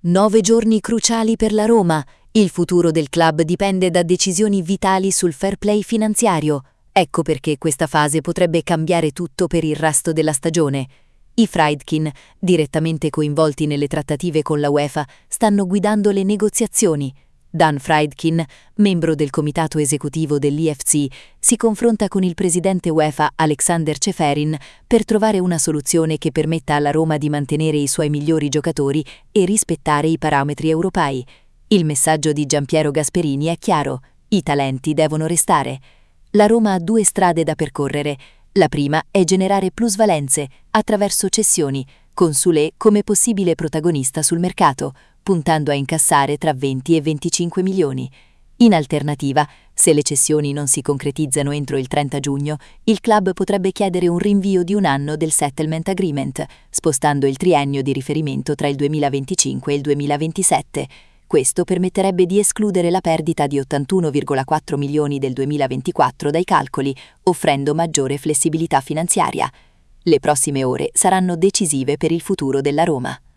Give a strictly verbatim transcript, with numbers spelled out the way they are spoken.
Nove giorni cruciali per la Roma. Il futuro del club dipende da decisioni vitali sul fair play finanziario. Ecco perché questa fase potrebbe cambiare tutto per il resto della stagione. I Friedkin, direttamente coinvolti nelle trattative con la UEFA, stanno guidando le negoziazioni. Dan Friedkin, membro del comitato esecutivo dell'I F C, si confronta con il presidente UEFA Aleksander Čeferin per trovare una soluzione che permetta alla Roma di mantenere i suoi migliori giocatori e rispettare i parametri europei. Il messaggio di Giampiero Gasperini è chiaro: i talenti devono restare. La Roma ha due strade da percorrere. La prima è generare plusvalenze attraverso cessioni, con Soulé come possibile protagonista sul mercato, puntando a incassare tra venti e venticinque milioni. In alternativa, se le cessioni non si concretizzano entro il trenta giugno, il club potrebbe chiedere un rinvio di un anno del settlement agreement, spostando il triennio di riferimento tra il duemilaventicinque e il duemilaventisette. Questo permetterebbe di escludere la perdita di ottantuno virgola quattro milioni del duemilaventiquattro dai calcoli, offrendo maggiore flessibilità finanziaria. Le prossime ore saranno decisive per il futuro della Roma.